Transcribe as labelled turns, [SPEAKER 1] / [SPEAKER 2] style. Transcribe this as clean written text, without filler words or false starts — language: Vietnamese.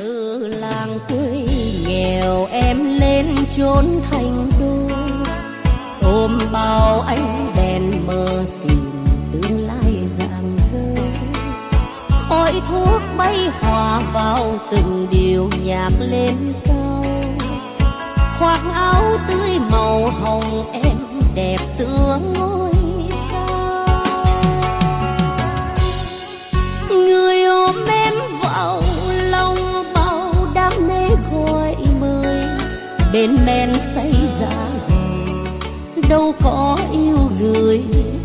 [SPEAKER 1] từ làng quê nghèo em lên chốn thành đô, ôm bao ánh đèn mơ tìm tương lai rạng rỡ. Ôi thuốc bay hòa vào từng điều nhạc lên cao, khoác áo tươi màu hồng em đẹp tựa ngôi sao. Người ôm em vào lòng bao đam mê gọi mời, bên men say giá đâu có yêu người